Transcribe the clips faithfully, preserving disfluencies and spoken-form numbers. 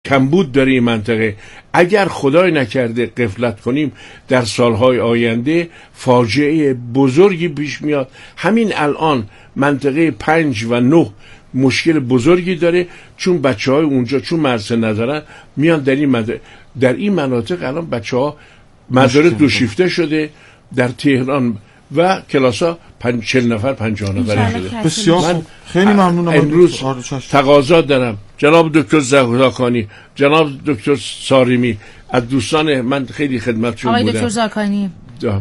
کمبود داره این منطقه. اگر خدای نکرده غفلت کنیم در سالهای آینده فاجعه بزرگی پیش میاد. همین الان منطقه پنج و نه مشکل بزرگی داره، چون بچه های اونجا چون مدرسه ندارن میان در این منطقه. در این مناطق الان بچه ها مدارس دو شیفته شده در تهران و کلاس ها پنج چل نفر پنجاه نفر شده. بسیار من خیلی ممنونم. امروز تقاضا دارم جناب دکتر زاکانی، جناب دکتر ساریمی، از دوستان من خیلی خدمتشون بودم. آقای دکتر زاکانی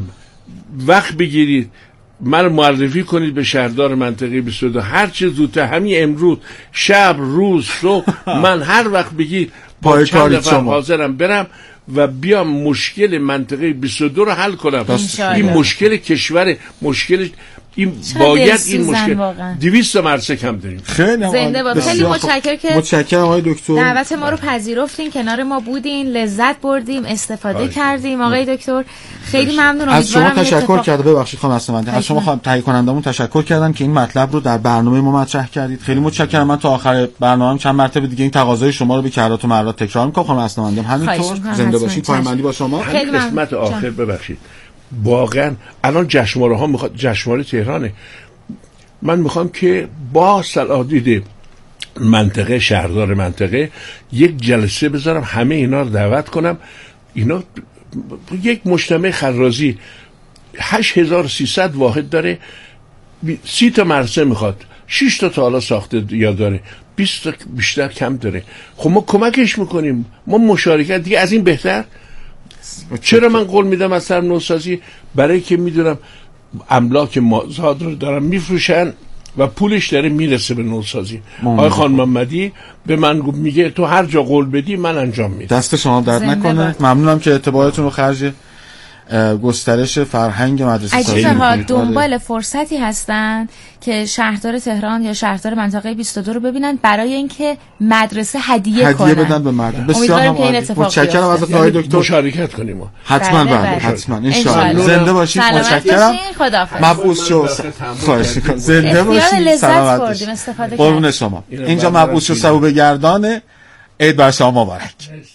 وقت بگیرید من معرفی کنید به شهردار منطقه بیست و دو هر چه زودتر، همین امروز شب روز صبح من هر وقت بگید با چند نفر حاضرم برم و بیام مشکل منطقه بیست و دو رو حل کنم. این مشکل کشور، مشکل این باید این مشکل دویست مدرسه کم داریم. خیلی زنده باد. خیلی متشکرم که متشکرم آقای دکتر دعوت ما رو پذیرفتین، کنار ما بودین، لذت بردیم، استفاده آی کردیم. آقای دکتر خیلی ممنون. از شما تشکر کرده. ببخشید خانم اسمنده، از شما خانم تهیه کنندمون تشکر کردن که این مطلب رو در برنامه ما مطرح کردید. خیلی متشکرم. من تا آخر برنامه چند مرتبه دیگه این تقاضای شما رو به کرات و مرات تکرار می‌کنم. خانم اسمنده همینطور زنده باشید. پایماندی با شما. خیلی قسمت آخر ببخشید واقعا الان جشنواره ها میخواد، جشنواره تهرانه، من میخوام که با صلاح‌دید منطقه شهردار منطقه یک جلسه بذارم، همه اینا رو دعوت کنم. اینا یک مجتمع خرازی هشت هزار و سیصد واحد داره، سی تا مدرسه میخواد، شش تا تا حالا ساخته یا داره، بیست تا بیشتر کم داره. خب ما کمکش میکنیم، ما مشارکت دیگه از این بهتر. چرا من قول میدم از سر نوسازی؟ برای که میدونم املاک مازاد رو دارن میفروشن و پولش داره میرسه به نوسازی. آقای خان محمدی به من میگه تو هر جا قول بدی من انجام میدم. دست شما درد نکنه. ممنونم که اعتبارتون رو خرج گسترش فرهنگ مدرسه سازی ها دنبال فرصتی هستن که شهردار تهران یا شهردار منطقه بیست و دو رو ببینن برای اینکه مدرسه هدیه, هدیه کنن. بدن به مردم. بسیار متشکرم از آقای دکتر. مشارکت کنیم. حتما بله حتما ان شاء الله. زنده باشید. متشکرم. مبعوث شو. خواهش می‌کنم. زنده باشید. سلامت باشید. قربون شما. اینجا مبعوث شو سبو بگردان. عید بر شما مبارک.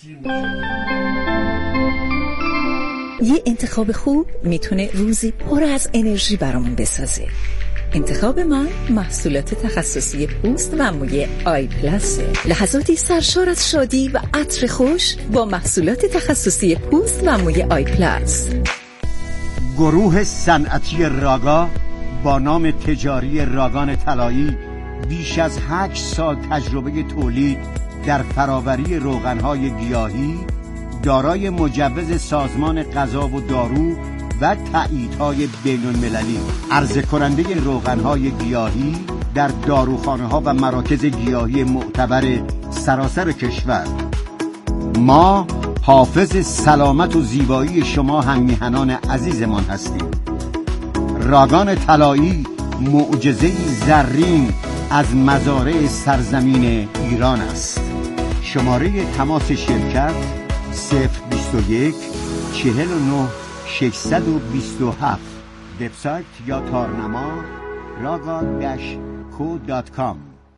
یه انتخاب خوب میتونه روزی پر از انرژی برامون بسازه. انتخاب من محصولات تخصصی پوست و موی آی پلاسه. لحظاتی سرشار از شادی و عطر خوش با محصولات تخصصی پوست و موی آی پلاس. گروه صنعتی راگا با نام تجاری راگان طلایی بیش از هشت سال تجربه تولید در فراوری روغن‌های گیاهی، دارای مجوز سازمان غذا و دارو و تاییدهای بین‌المللی، عرضه کننده روغن‌های گیاهی در داروخانه‌ها و مراکز گیاهی معتبر سراسر کشور. ما حافظ سلامت و زیبایی شما هم میهنان عزیزمان هستیم. راگان طلایی معجزه‌ای زرین از مزارع سرزمین ایران است. شماره تماس شرکت صفر بیست و یک چهل و نه ششصد و بیست و هفت. وبسایت یا تارنما راگان کو دات کام.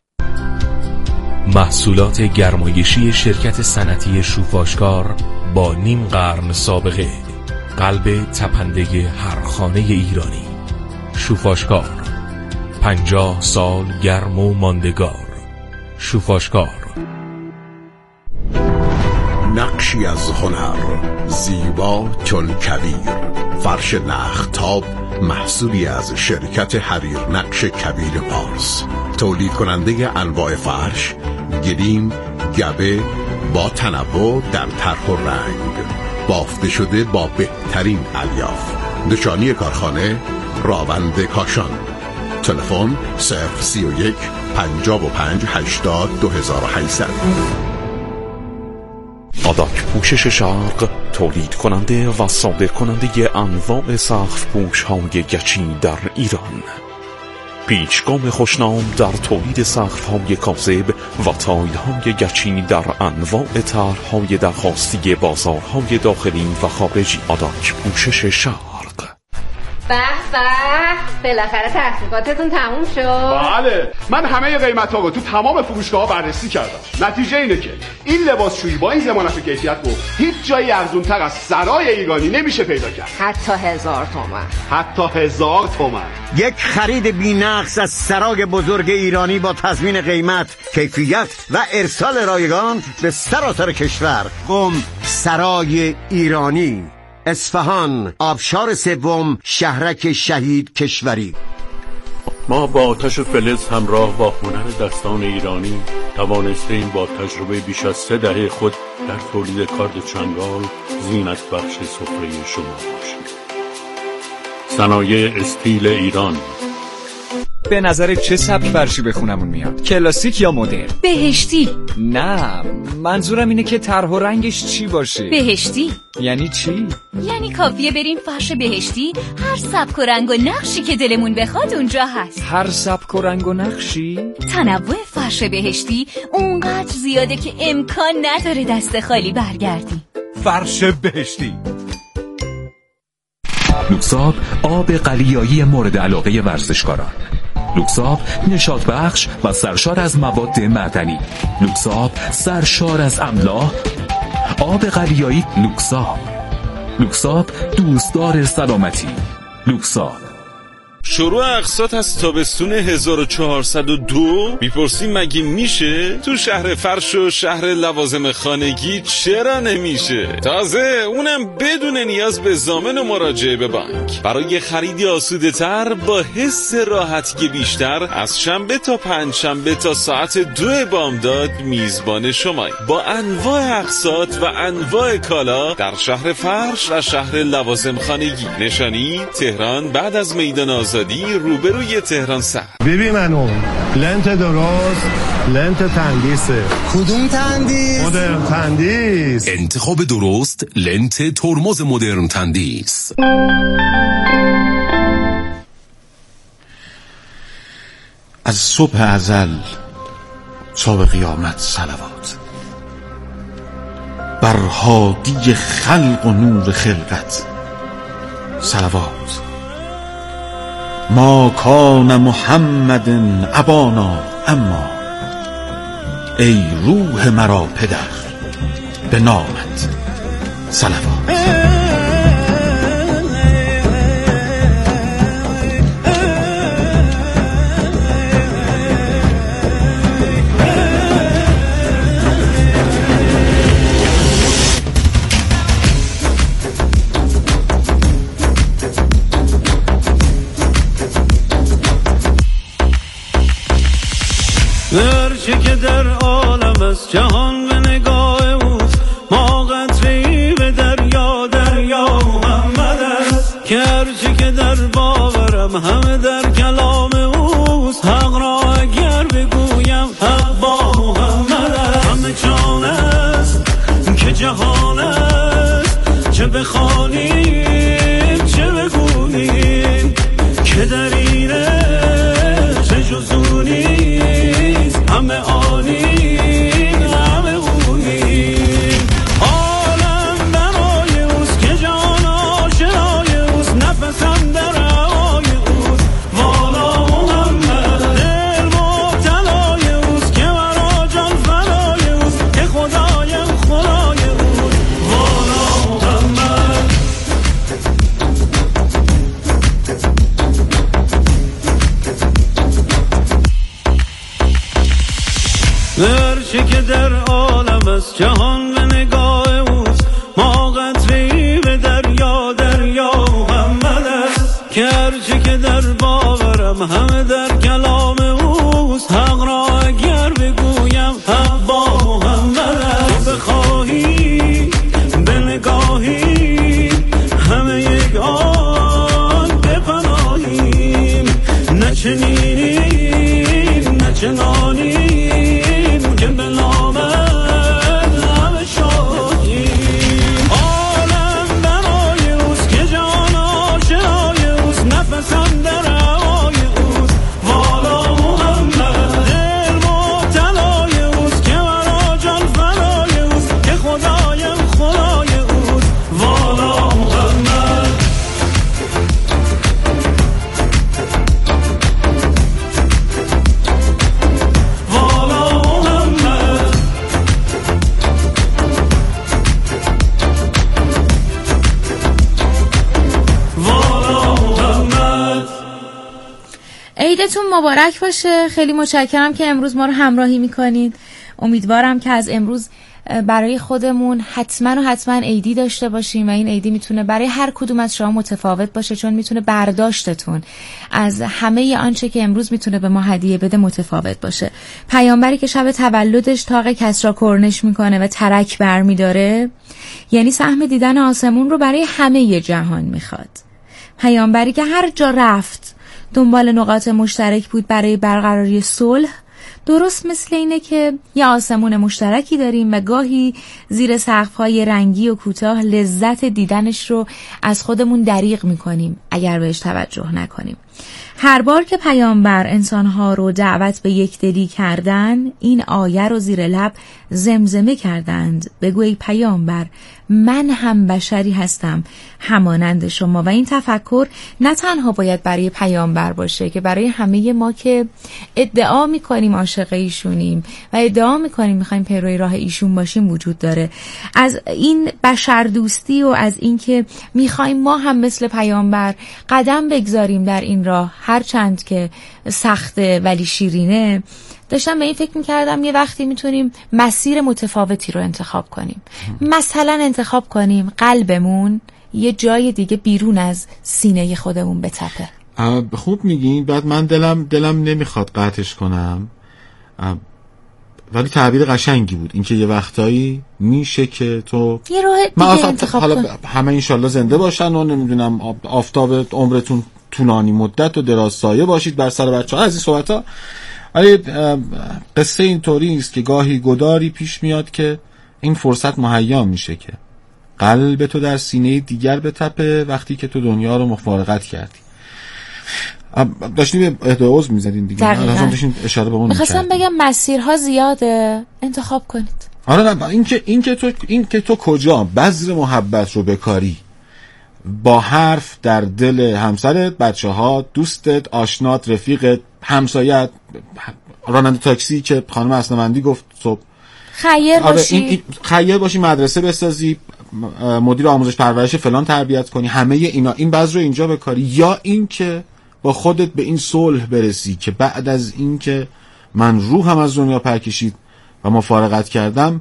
محصولات گرمایشی شرکت صنعتی شوفاشکار با نیم قرن سابقه، قلب تپنده هر خانه ایرانی. شوفاشکار، پنجاه سال گرم و ماندگار. شوفاشکار، نقشی از هنر، زیبا چون کویر. فرش نختاب محصولی از شرکت حریر نقش کبیر پارس، تولید کننده انواع فرش، گلیم، گبه با تنوع در طرح و رنگ، بافته شده با بهترین الیاف. نشانی کارخانه راوند کاشان. تلفن صفر سی و یک پنجاه و پنج هشتاد دو هزار و هشتصد. آداک پوشش شرق، تولید کننده و صادر کننده انواع سقف پوش های گچی در ایران. پیچگام خوشنام در تولید سقف های کاذب و تایل های گچی در انواع طرح های درخواستی بازارهای داخلی و خارجی. آداک پوشش شرق. به به، بالاخره تحقیقاتتون تموم شد. بله، من همه قیمت‌ها رو تو تمام فروشگاه‌ها بررسی کردم. نتیجه اینه که این لباسشویی با این ضمانت کیفیت رو هیچ جایی ارزان‌تر از سرای ایرانی نمیشه پیدا کرد. حتی هزار تومن. حتی هزار تومن. یک خرید بی‌نقص از سرای بزرگ ایرانی با تضمین قیمت، کیفیت و ارسال رایگان به سراسر کشور. قم سرای ایرانی، اصفهان، آبشار سوم، شهرک شهید کشوری. ما با آتش و فلز همراه با هنر دستان ایرانی توانستیم با تجربه بیش از سه دهه خود در تولید کارد چنگال زینت بخش سفره شما باشیم. صنایع استیل ایران. به نظر چه سبک فرشی به خونمون میاد؟ کلاسیک یا مدرن؟ بهشتی. نه، منظورم اینه که طرح و رنگش چی باشه. بهشتی یعنی چی؟ یعنی کافیه بریم فرش بهشتی، هر سبک و رنگ و نقشی که دلمون بخواد اونجا هست. هر سبک و رنگ و نقشی؟ تنوع فرش بهشتی اونقدر زیاده که امکان نداره دست خالی برگردی. فرش بهشتی. لوکساب، آب قلیایی مورد علاقه ورزشکاران. لوکساب، نشاط بخش و سرشار از مواد معدنی. لوکساب، سرشار از املاح. آب قلیایی لوکساب. لوکساب، دوستدار سلامتی. لوکساب. شروع اقساط از تابستون هزار و چهارصد و دو. میپرسی مگه میشه؟ تو شهر فرش و شهر لوازم خانگی چرا نمیشه؟ تازه اونم بدون نیاز به ضامن و مراجعه به بانک. برای خریدی آسوده تر با حس راحتی بیشتر، از شنبه تا پنج شنبه تا ساعت دو بامداد میزبان شمای با انواع اقساط و انواع کالا در شهر فرش و شهر لوازم خانگی. نشانی تهران بعد از میدان آزادی روبروی تهران سر. ببین منو لنت درست، لنت تندیسه. کدوم تندیس؟ مدرن تندیس. انتخاب درست، لنت ترمز مدرن تندیس. از صبح ازل تا به قیامت صلوات بر هادی خلق و نور خلقت صلوات. ما کان محمد ابانا اما ای روح مرا پدر به نامت صلوات. هرچه که در عالم است جهان به نگاه اوست، ما قطره‌ای به دریا، دریا محمد است. که هرچه که در باورم همه در کلام اوست، حق را اگر بگویم حق با محمد است. همه جان است که جهان است، چه بخوانیم چه بگوییم، که در اینه چه جزونی همه آنیم همه اونیم. عالم برای اوست که جان آشنای اوست، نفسم در هوای اوست. والا محمد دل مبتلای اوست، که مرا جان فدای اوست، که خدایم خدای اوست. والا محمد. هرچه که در عالم است جهان به نگاه اوست، ما قطره‌ای به دریا، دریا محمد است. که هرچه که در باورم همه در کلام اوست، حق را اگر بگویم حق با محمد است. بخواهی به نگاهی همه یک آن بپناهیم، نه چنینیم نه چنانیم، که به نامت همه شاهیم. عالم برای اوست که جان آشنای اوست، نفسم در هوای اوست. عیدتون مبارک باشه. خیلی متشکرم که امروز ما رو همراهی میکنید. امیدوارم که از امروز برای خودمون حتما و حتما عیدی داشته باشیم و این عیدی میتونه برای هر کدوم از شما متفاوت باشه، چون میتونه برداشتتون از همه آنچه که امروز میتونه به ما هدیه بده متفاوت باشه. پیامبری که شب تولدش تاق کسرا کرنش میکنه و ترک برمیداره، یعنی سهم دیدن آسمون رو برای همه جهان میخواد. پیامبری که هر جا رفت دنبال نقاط مشترک بود برای برقراری صلح، درست مثل اینه که یه آسمون مشترکی داریم و گاهی زیر سقف‌های رنگی و کوتاه لذت دیدنش رو از خودمون دریغ می‌کنیم اگر بهش توجه نکنیم. هر بار که پیامبر انسانها رو دعوت به یک دلی کردن، این آیه رو زیر لب زمزمه کردند: بگو ای پیامبر من هم بشری هستم همانند شما. و این تفکر نه تنها باید برای پیامبر باشه که برای همه ما که ادعا میکنیم عاشق ایشونیم و ادعا میکنیم میخوایم پیروی راه ایشون باشیم وجود داره. از این بشر دوستی و از این که میخوایم ما هم مثل پیامبر قدم بگذاریم در این راه، هر چند که سخته ولی شیرینه، داشتم به این فکر میکردم یه وقتی میتونیم مسیر متفاوتی رو انتخاب کنیم. مثلا انتخاب کنیم قلبمون یه جای دیگه بیرون از سینه خودمون بتپه. خوب میگین. بعد من دلم دلم نمیخواد قطعش کنم، ولی تعبیر قشنگی بود اینکه یه وقتایی میشه که تو یه راه دیگه انتخاب حالا کن. همه انشالله زنده باشن و نمیدونم آفتاب عمرتون طولانی مدت و دراز سایه باشید بر سر بچه‌ها از این صحبت‌ها. ولی قصه اینطوری است که گاهی گداری پیش میاد که این فرصت مهیا میشه که قلب تو در سینه دیگر بتپه وقتی که تو دنیا رو مفارقت کردی. داشتیم اهدای عضو میزدین دیگه، لازم داشتین اشاره به اون می‌خواستم بگم مسیرها زیاده، انتخاب کنید. آره نه این که این که تو این که تو کجا بذر محبت رو بکاری با حرف در دل همسرت، بچه‌ها، دوستت، آشنات، رفیقت، همسایت، راننده تاکسی که خانم اسنمندی گفت صبح خیر آره باشی، این خیر باشی، مدرسه بسازی، مدیر آموزش پرورش فلان تربیت کنی، همه اینا، این بذر رو اینجا بکاری. یا این که با خودت به این صلح برسی که بعد از این که من روحم از دنیا پر کشید و مفارقت کردم،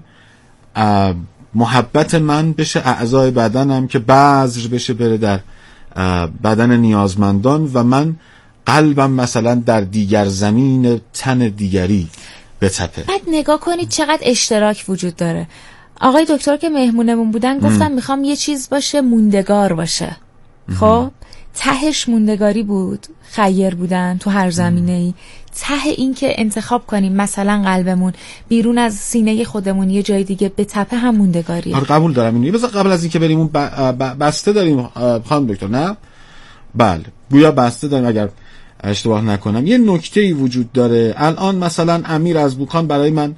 محبت من بشه اعضای بدنم که بذر بشه بره در بدن نیازمندان و من قلبم مثلا در دیگر زمین تن دیگری بتپه. بعد نگاه کنید چقدر اشتراک وجود داره. آقای دکتر که مهمونمون بودن گفتم میخوام یه چیز باشه موندگار باشه. خب تهش موندگاری بود، خیر بودن تو هر زمینه‌ای. ته این که انتخاب کنیم مثلا قلبمون بیرون از سینه خودمون یه جای دیگه به تپه هم موندگاریه. آره قبول دارم اینو. بذار قبل از این که بریم اون بسته داریم خانم دکتر، نه؟ بله گویا بسته داریم اگر اشتباه نکنم. یه نکته‌ای وجود داره. الان مثلا امیر از بوکان برای من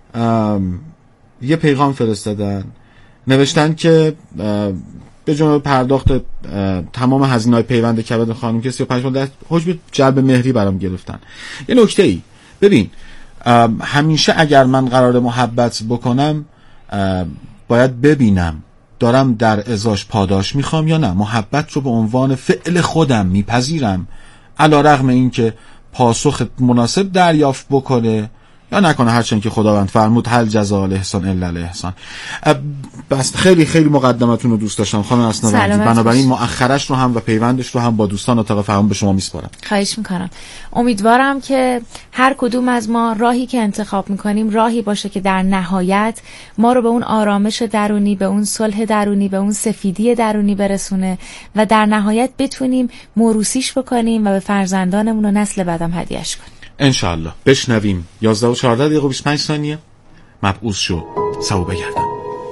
یه پیغام فرستادن، نوشتن که به جمله پرداخت تمام هزینه‌های پیوند کبد خانم که سی و پنج ماه حجم جلب مهری برام گرفتن. یه نکته‌ای ببین، همیشه اگر من قرار محبت بکنم باید ببینم دارم در ازاش پاداش میخوام یا نه. محبت رو به عنوان فعل خودم میپذیرم علی رغم این که پاسخ مناسب دریافت بکنه یا نکنه، هرچند که خداوند فرمود هل جزاء الاحسان الا الاحسان. بس خیلی خیلی مقدمتون رو دوست داشتم خانم اسنمندی، بنابراین مؤخرش رو هم و پیوندش رو هم با دوستان اتاق فهم به شما میسپارم. خواهش میکنم. امیدوارم که هر کدوم از ما راهی که انتخاب میکنیم راهی باشه که در نهایت ما رو به اون آرامش درونی، به اون صلح درونی، به اون سفیدی درونی برسونه و در نهایت بتونیم موروثیش بکنیم و به فرزندانمون و نسل بعدم هدیه‌اش کنیم انشالله. بشنویم یازده و چهارده دقیقه و بیست و پنج ثانیه. مبعوث شو سو بگردم.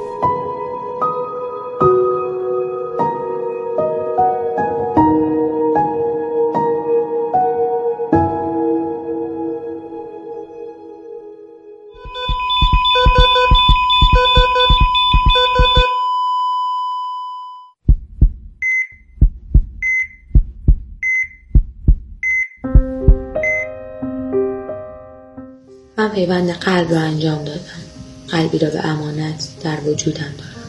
من پیوند قلب رو انجام دادم، قلبی را به امانت در وجودم دارم.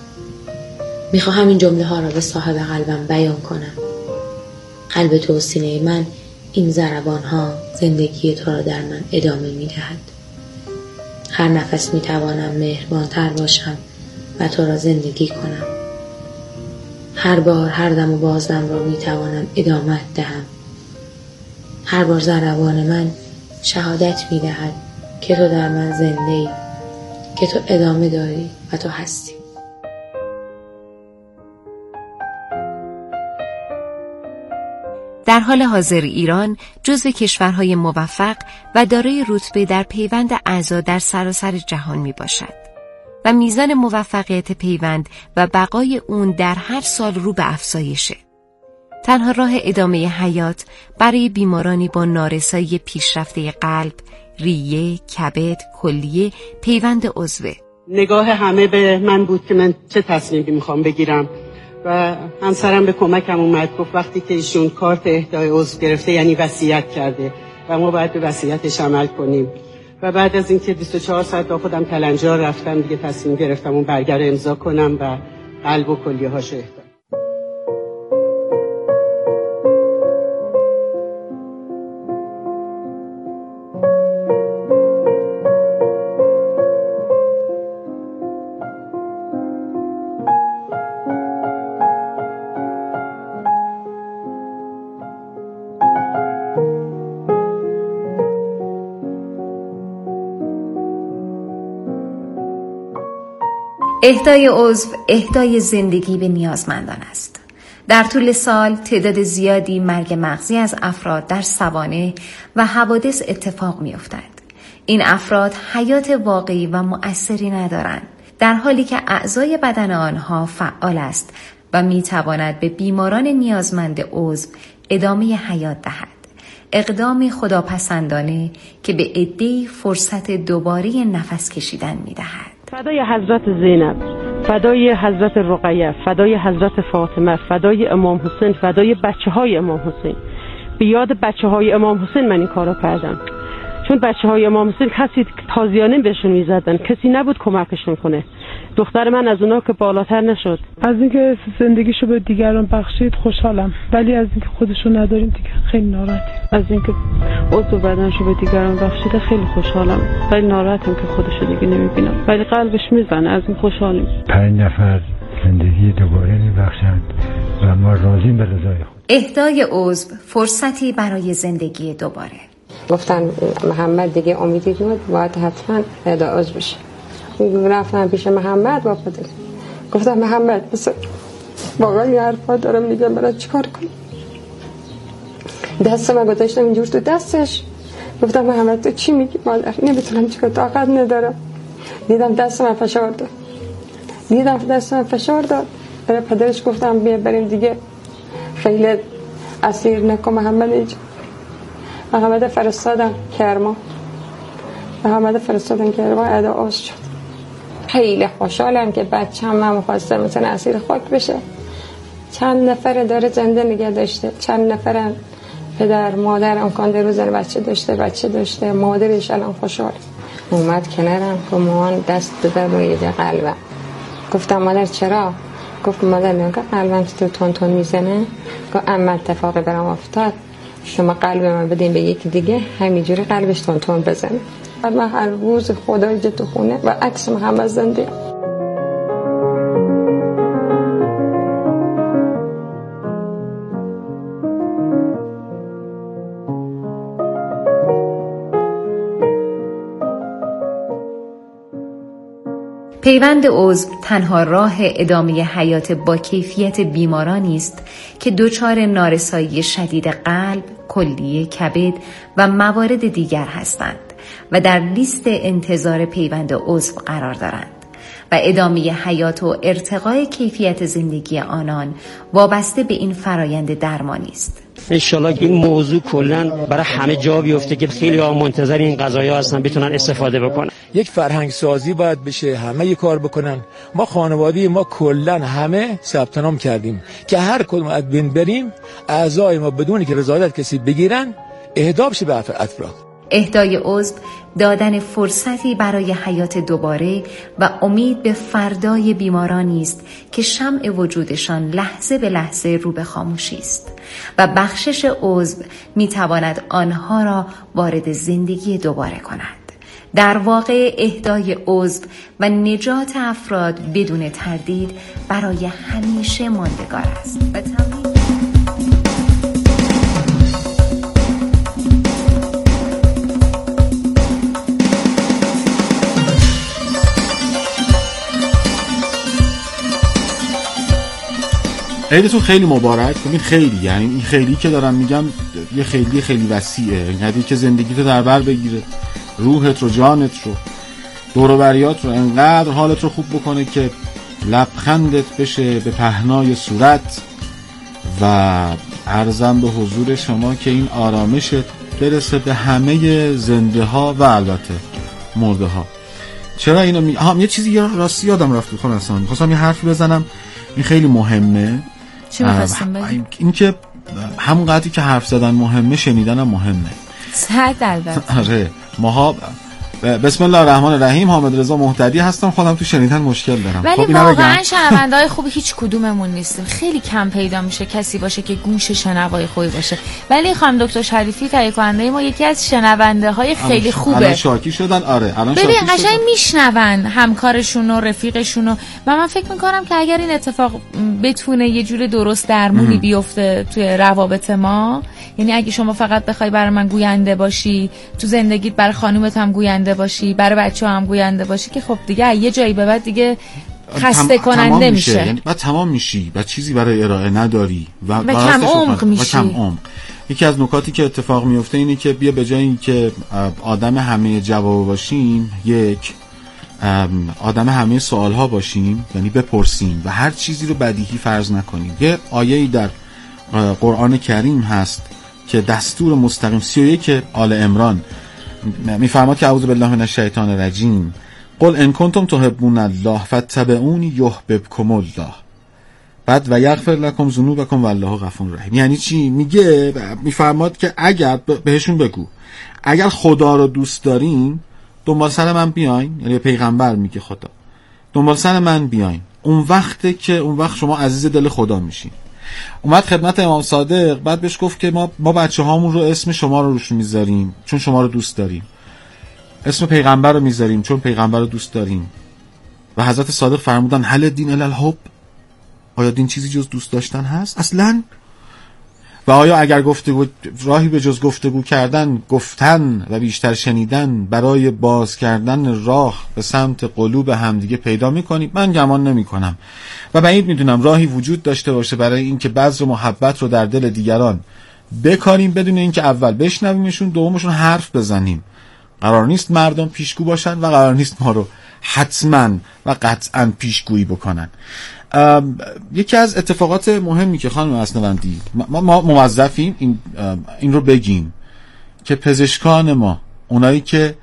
میخواهم این جمله ها را به صاحب قلبم بیان کنم. قلب تو و سینه من این ضربان ها زندگی تو را در من ادامه می دهد. هر نفس می توانم مهربانتر باشم و تو را زندگی کنم. هر بار هر دم و بازدم را می توانم ادامه دهم. هر بار ضربان من شهادت می دهد که تو در من زنده ای، که تو ادامه داری و تو هستی. در حال حاضر ایران جزو کشورهای موفق و دارای رتبه در پیوند اعضا در سراسر جهان می باشد و میزان موفقیت پیوند و بقای اون در هر سال رو به افزایشه. تنها راه ادامه حیات برای بیمارانی با نارسایی پیشرفته قلب، ریه، کبد، کلیه، پیوند عضوه. نگاه همه به من بود که من چه تصمیمی میخوام بگیرم و همسرم به کمکم اومد. گفت وقتی که ایشون کارت اهدای عضو گرفته یعنی وصیت کرده و ما باید به وصیتش عمل کنیم. و بعد از اینکه بیست و چهار ساعت با خودم کلنجار رفتم دیگه تصمیم گرفتم اون برگر رو امضا کنم و قلب و کلیه هاشو اهدا. اهدای عضو اهدای زندگی به نیازمندان است. در طول سال تعداد زیادی مرگ مغزی از افراد در سوانح و حوادث اتفاق می افتد. این افراد حیات واقعی و مؤثری ندارند، در حالی که اعضای بدن آنها فعال است و می تواند به بیماران نیازمند عضو ادامه حیات دهد. اقدام خداپسندانه که به عده‌ای فرصت دوباره نفس کشیدن می دهد. فدای حضرت زینب، فدای حضرت رقیه، فدای حضرت فاطمه، فدای امام حسین، فدای بچه های امام حسین. به یاد بچه های امام حسین من این کارو کردم، چون بچه های امام حسین کسی تازیانه بهشون میزدن، کسی نبود کمکشون کنه. دختر من از اونا که بالاتر نشد. از اینکه زندگیشو به دیگران بخشید خوشحالم، ولی از اینکه خودشو نداریم دیگه خیلی ناراحتم. از اینکه عضو بدنشو به دیگران بخشیده خیلی خوشحالم، ولی ناراحتم که خودشو دیگه نمیبینم، ولی قلبش میزنه. از این خوشحالیم. پنج نفر زندگی دوباره میبخشند و ما راضیم به رضای خود. اهدای عضو فرصتی برای زندگی دوباره. گفتن محمد دیگه امیدی بود، باید حتما اهدای عضو بشه. رفتم پیش محمد با خودش گفتم محمد بس واقعا یه حرفا دارم میگم، برای چیکار کنم؟ دستم رو گذاشتم اینجور تو دستش، گفتم محمد تو چی میگی؟ مادر نمیتونم چیکار، طاقت ندارم. دیدم دستم فشار داد، دیدم دستم فشار داد. برای پدرش گفتم بیا بریم دیگه، خیلی اسیر نکن محمد اینجا. محمد فرستادم کرمان، محمد فرستادم کرمان ادا آز شد. خیلی خوشحالم که بچه‌م من می‌خواستم مثلا اسیر خاک بشه. چند نفر داره زنده نگه داشته، چند نفرن پدر مادر امکان در روزن بچه داشته بچه داشته مادرش الان خوشحال. اومد کنارم که مامان دست بده روی قلبم. گفتم مادر چرا؟ گفت مادر نگاه قلبم تو تون تون میزنه. گفت اما اتفاقی برام افتاد، شما قلب من بدین به یکی دیگه همینجوری قلبش تون تون بزنه. من هر روز خدای جه تو خونه و عکس محمد زنده. پیوند عضو تنها راه ادامه حیات با کیفیت بیمارانی است که دچار نارسایی شدید قلب، کلیه، کبد و موارد دیگر هستند و در لیست انتظار پیوند عضو قرار دارند و ادامه حیات و ارتقای کیفیت زندگی آنان وابسته به این فرایند درمانی است. انشالله این موضوع کلن برای همه جا بیفته که خیلی ها منتظر این قضایا هستن بتونن استفاده بکنن. یک فرهنگ سازی باید بشه، همه یک کار بکنن. ما خانواده ما کلن همه ثبت نام کردیم که هر کدوم از بین بریم اعضای ما بدون که رضایت کسی بگیرن اهدا بشه به افراد. اهدای عضو دادن فرصتی برای حیات دوباره و امید به فردای بیمارانی است که شمع وجودشان لحظه به لحظه رو به خاموشی است و بخشش عضو میتواند آنها را وارد زندگی دوباره کند. در واقع اهدای عضو و نجات افراد بدون تردید برای همیشه ماندگار است و تمرین عیدتون خیلی مبارک. ببین خیلی، یعنی این خیلی که دارم میگم یه خیلی خیلی وسیعه، یعنی که زندگی تو در بر بگیره، روحت رو، جانت رو، دور و بریات رو انقدر حالت رو خوب بکنه که لبخندت بشه به پهنای صورت و عرضم به حضور شما که این آرامشت برسه به همه زنده ها و البته مرده ها. چرا اینو می... آها یه چیزی راستی یادم رفت خودم اصلا می‌خواستم یه حرفی بزنم، این خیلی مهمه. چی می‌خواستم بگم؟ این که همون قدری که حرف زدن مهمه، شنیدنم مهمه. صد البته. آره ماها بسم الله الرحمن الرحیم. حامد رضا مهتدی هستم، خودم تو شنیدن مشکل دارم. ولی خب واقعا شنونده‌های خوبی هیچ کدوممون نیستیم. خیلی کم پیدا میشه کسی باشه که گوش شنوای خوبی باشه. ولی خانم دکتر شریفی تهیه کننده ما یکی از شنونده‌های خیلی خوبه. الان شاکی شدن. آره الان شاکی شدن. ببین قشنگ میشنون همکارشون و رفیقشون و من فکر می‌کنم که اگر این اتفاق بتونه یه جور درست درمونی بیفته توی روابط ما، یعنی اگه شما فقط بخوای برای من گوینده باشی، تو زندگیت برای خانومت هم گوینده باشی، برای بچه‌ها هم گوینده باشی، که خب دیگه یه جایی به بعد دیگه خسته کننده میشه. یعنی بعد تمام میشی، بعد چیزی برای ارائه نداری و, و کم عمق میشی. و کم عمق. یکی از نکاتی که اتفاق میفته اینه که بیا به جای اینکه آدم همه جواب باشیم، یک آدم همه سوالها باشیم، یعنی بپرسیم و هر چیزی رو بدیهی فرض نکنیم. یه آیه‌ای در قرآن کریم هست که دستور مستقیم سی و یک آل عمران میفرماد که اعوذ بالله من الشیطان الرجیم قل ان کنتم تحبون الله فاتبعونی یحببکم الله، بعد و یغفر لکم ذنوبکم والله غفور رحیم. یعنی چی؟ میگه میفرماد که اگر بهشون بگو اگر خدا رو دوست دارین دنبال سر من بیاین، یعنی پیغمبر میگه خدا دنبال سر من بیاین، اون وقته که اون وقت شما عزیز دل خدا میشین. اومد خدمت امام صادق، بعد بهش گفت که ما ما بچه‌هامون رو اسم شما رو روش میذاریم چون شما رو دوست داریم، اسم پیغمبر رو میذاریم چون پیغمبر رو دوست داریم. و حضرت صادق فرمودن هل دین الا الحب، آیا دین چیزی جز دوست داشتن هست اصلا؟ و آیا اگر گفتگو راهی به جز گفتگو کردن، گفتن و بیشتر شنیدن برای باز کردن راه به سمت قلوب همدیگه پیدا میکنیم؟ من گمان نمی کنم و بعید میدونم راهی وجود داشته باشه برای اینکه بذر محبت رو در دل دیگران بکاریم بدون اینکه اول بشنویمشون، دومشون حرف بزنیم. قرار نیست مردم پیشگو باشن و قرار نیست ما رو حتما و قطعا پیشگویی بکنن. یکی از اتفاقات مهمی که خانم اسنوندی ما, ما موظفیم این, این رو بگیم که پزشکان ما، اونایی که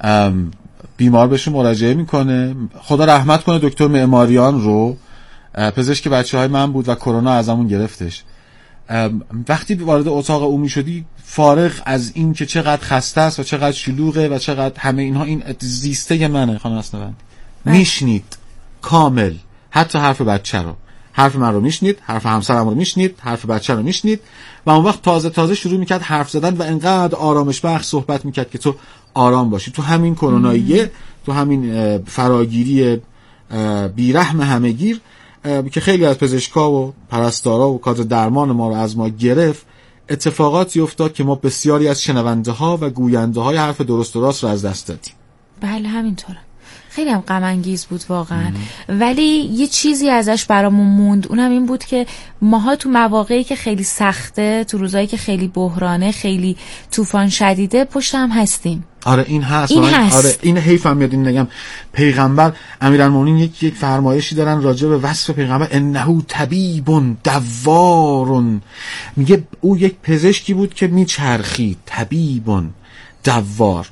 بیمار بهشون مراجعه میکنه، خدا رحمت کنه دکتر معماریان رو، پزشک بچه های من بود و کرونا ازمون گرفتش، وقتی وارد اتاق عمومی شدی فارغ از این که چقدر خسته است و چقدر شلوغه و چقدر همه اینها، این زیسته منه خانم اسنوندی، میشنید کامل، حتی حرف بچه رو، حرف من رو میشنید، حرف همسرم رو میشنید، حرف بچه رو میشنید و اون وقت تازه تازه شروع میکرد حرف زدن و انقدر آرامش بخش صحبت میکرد که تو آرام باشی. تو همین کروناییه، تو همین فراگیری بیرحم همهگیر که خیلی از پزشکا و پرستارا و کادر درمان ما رو از ما گرفت، اتفاقاتی افتاد که ما بسیاری از شنونده ها و گوینده های حرف درست و راست رو از دست دادیم. بله همینطوره. خیلی هم غم انگیز بود واقعا. ام. ولی یه چیزی ازش برامون موند، اونم این بود که ماها تو مواقعی که خیلی سخته، تو روزایی که خیلی بحرانه، خیلی طوفان شدیده، پشت هم هستیم. آره این هست. این هست. آره این حیفم میاد این نگم. پیغمبر امیرالمومنین یک یک فرمایشی دارن راجع به وصف پیغمبر، انه طبیب دوار، میگه او یک پزشکی بود که میچرخید، طبیب دوار.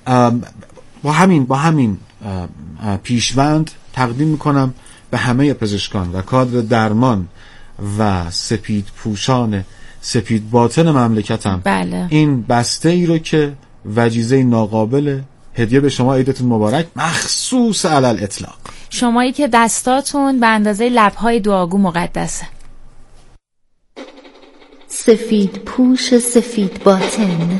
با همین با همین پیشوند تقدیم میکنم به همه پزشکان و کادر درمان و سپید پوشان سپید باطن مملکتم بله. این بسته ای رو که وجیزه ناقابل هدیه به شما. عیدتون مبارک، مخصوص علی الاطلاق. شمایی که دستاتون به اندازه لب‌های دعاگو مقدسه. سفید پوش سفید باطن،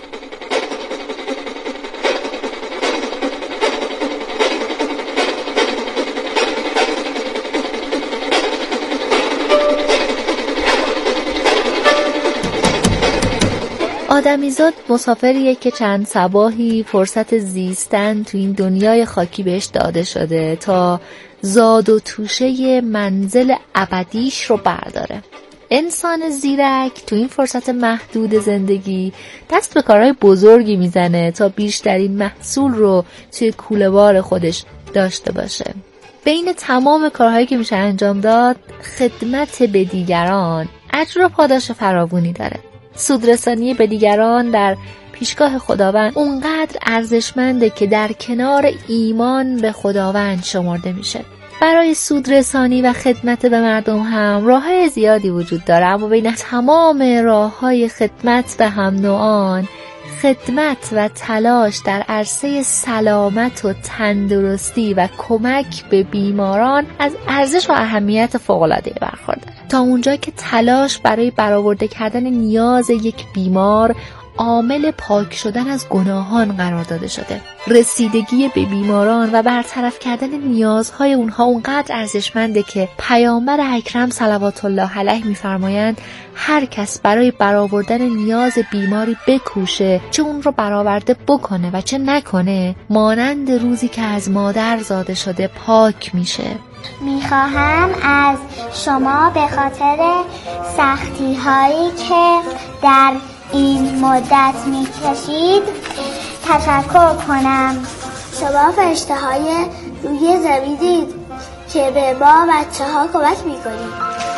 آدمیزاد مسافریه که چند صباحی فرصت زیستن تو این دنیای خاکی بهش داده شده تا زاد و توشه منزل ابدیش رو برداره. انسان زیرک تو این فرصت محدود زندگی دست به کارهای بزرگی میزنه تا بیشترین محصول رو توی کوله‌بار خودش داشته باشه. بین تمام کارهایی که میشه انجام داد، خدمت به دیگران اجر و پاداش فراوانی داره. سودرسانی به دیگران در پیشگاه خداوند اونقدر ارزشمنده که در کنار ایمان به خداوند شمرده میشه. برای سودرسانی و خدمت به مردم هم راه‌های زیادی وجود داره، اما بین تمام راه‌های خدمت به هم نوعان، خدمت و تلاش در عرصه سلامت و تندرستی و کمک به بیماران از ارزش و اهمیت فوق‌العاده برخورداره. تا اونجا که تلاش برای برآورده کردن نیاز یک بیمار عامل پاک شدن از گناهان قرار داده شده. رسیدگی به بیماران و برطرف کردن نیازهای اونها اونقدر ارزشمنده که پیامبر اکرم صلوات الله علیه می‌فرمایند هر کس برای برآوردن نیاز بیماری بکوشه، چه اون رو برآورده بکنه و چه نکنه، مانند روزی که از مادر زاده شده پاک میشه. میخواهم از شما به خاطر سختی هایی که در این مدت میکشید تشکر کنم. شما فرشته های روی زمینید که به ما بچه ها کمک میکنید.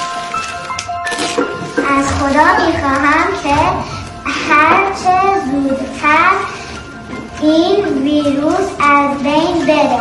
از خدا میخواهم که هرچه زودتر این ویروس از بین بره.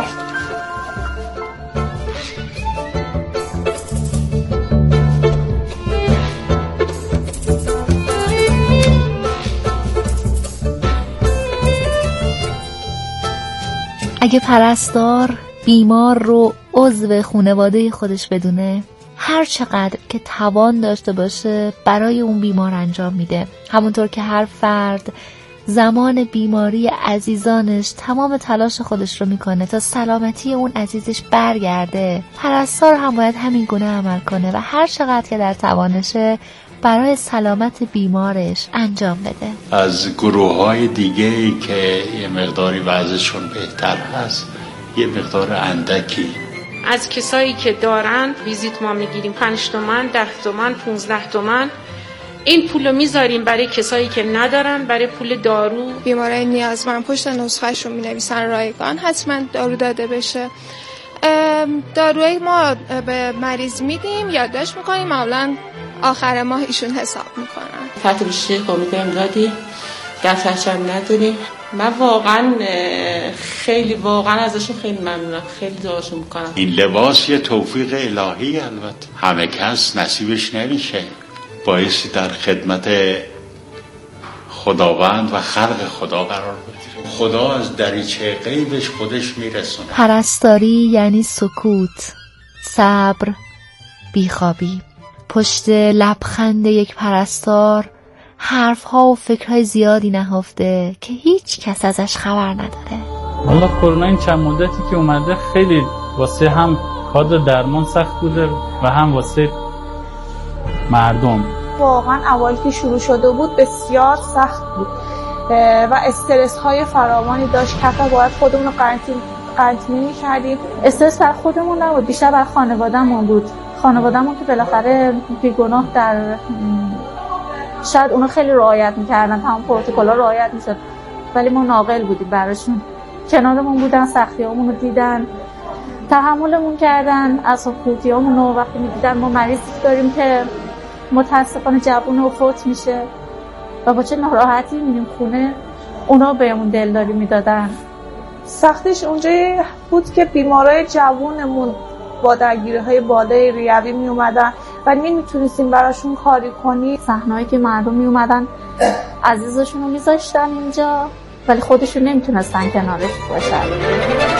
اگه پرستار بیمار رو عضو خانواده خودش بدونه، هر چقدر که توان داشته باشه برای اون بیمار انجام میده. همونطور که هر فرد زمان بیماری عزیزانش تمام تلاش خودش رو میکنه تا سلامتی اون عزیزش برگرده، پرستار هم باید همین گونه عمل کنه و هر چقدر که در توانشه برای سلامت بیمارش انجام بده. از گروه‌های دیگه‌ای که یه مقداری وضعشون بهتر هست، یه مقدار اندکی از کسایی که دارن ویزیت ما میگیریم پنج تومن، ده تومن، پونزده تومن. این پولو میذاریم برای کسایی که ندارن، برای پول دارو. بیمارای نیازمند پشت نسخه‌شون مینویسن رایگان حتما دارو داده بشه. داروی ما به مریض میدیم، یادداشت میکنیم، معمولا آخر ماه ایشون حساب میکنن. فتح بیشتری کمی بهم دادی، دفترچه هم نداری. من واقعا خیلی واقعا ازشون خیلی ممنونم، خیلی دعاشون میکنم. این لباس یه توفیق الهی، البته همه کس نصیبش نمیشه. بایستی در خدمت خداوند و خلق خدا قرار بگیره. خدا از دریچه غیبش خودش میرسونه. پرستاری یعنی سکوت، صبر، بیخوابی. پشت لبخند یک پرستار حرفها و فکرهای زیادی نهفته که هیچ کس ازش خبر نداره. والا کرونا این چند مدتی که اومده خیلی واسه هم کادر درمان سخت بوده و هم واسه مردم. واقعا اوایل که شروع شده بود بسیار سخت بود و استرس های فراوانی داشت که حتی باید خودمون رو قرنطینه قرنطینه می‌کردیم. استرس بر خودمون نبود، بیشتر بر خانواده‌مون بود. خانواده‌مون که بالاخره بیگناه در شاید اونا خیلی رعایت می‌کردن، تمام پروتکل‌ها رعایت می‌شد، ولی ما ناقل بودیم براشون. کنارمون بودن، سختی‌هامون رو دیدن، تحملمون کردن، اعصاب خوردیامون رو وقتی می‌دیدن ما مریض داریم که متأسفانه جوون و فوت میشه و با چه ناراحتی میریم خونه، اونا بهمون دلداری میدادن. سختش اونجایی بود که بیمارای جوونمون با درگیری‌های بالای ریوی می اومدن و نمیتونستیم براشون کاری کنی. صحنه‌ای که مردم می اومدن عزیزشون رو میذاشتن اینجا ولی خودشون نمیتونستن کنارش باشن.